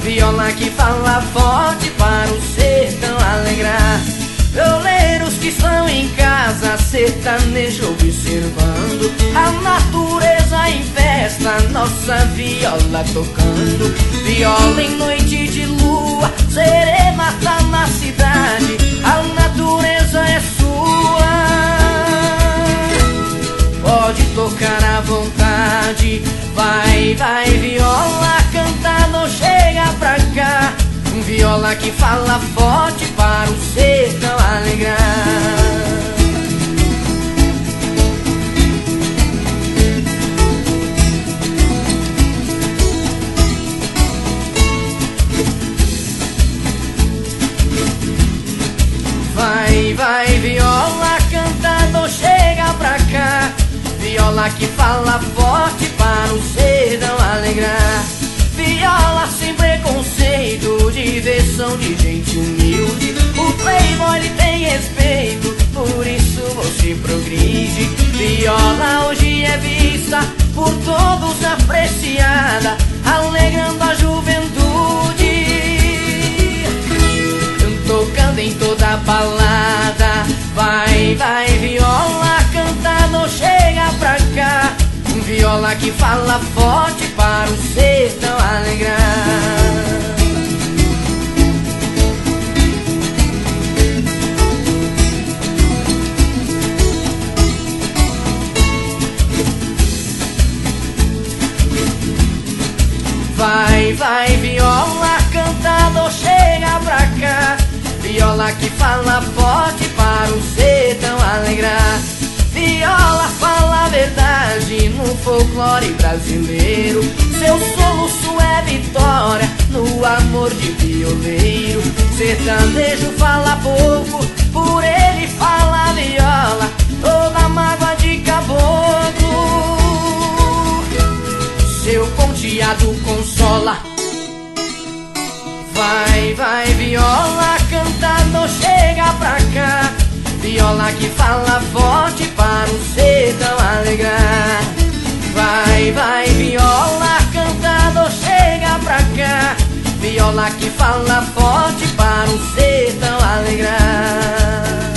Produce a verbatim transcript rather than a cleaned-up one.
viola que fala forte para o sertão alegrar. Violeiros que estão em casa, sertanejo observando a natureza em festa, nossa viola tocando. Viola em noite de lua, serenata na cidade, a natureza é sua. Pode tocar à vontade, vai, vai viola, canta, não chega pra cá. Viola que fala forte para o sertão alegrar. Vai, vai viola, canta, não chega pra cá. Viola que fala forte para o sertão alegrar. Viola sem preconceito, diversão de gente humilde. O playboy ele tem respeito, por isso você progride. Viola hoje é vista por todos apreciada, alegrando a juventude. Tocando em toda balada, vai, vai viola, canta, não chega pra cá. Viola que fala forte para o sertão alegrar. Vai, vai viola, canta, não chega pra cá. Viola que fala forte para o sertão alegrar. Viola fala a verdade no folclore brasileiro. Seu soluço é vitória no amor de violeiro. Sertanejo fala pouco, por ele fala a viola, toda mágoa de caboclo. Seu ponteado consola. Vai, vai viola, canta, não chega pra cá. Viola que fala forte para o sertão alegrar. Vai, vai viola, canta, não chega pra cá. Viola que fala forte para o sertão alegrar.